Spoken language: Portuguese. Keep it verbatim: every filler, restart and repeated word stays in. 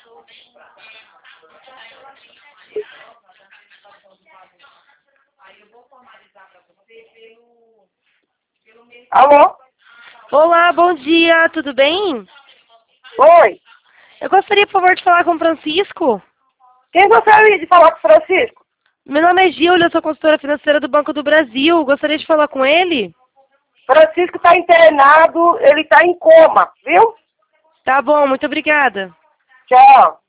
Alô? Olá, bom dia, tudo bem? Oi. Eu gostaria, por favor, de falar com o Francisco. Quem gostaria de falar com o Francisco? Meu nome é Gil, eu sou consultora financeira do Banco do Brasil. Gostaria de falar com ele? Francisco está internado, ele está em coma, viu? Tá bom, muito obrigada. Tchau.